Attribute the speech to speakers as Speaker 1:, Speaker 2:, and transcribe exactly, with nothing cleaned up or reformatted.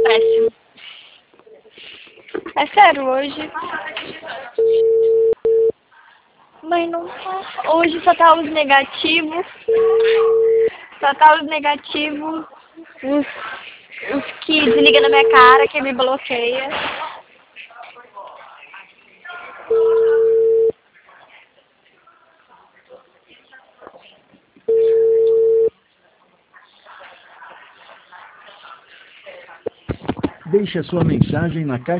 Speaker 1: Péssimo. É sério, hoje... Mãe, não tá... Hoje só tá os negativos. Só tá os negativos. Os, os que desligam na minha cara, que me bloqueia.
Speaker 2: Deixe a sua mensagem na caixa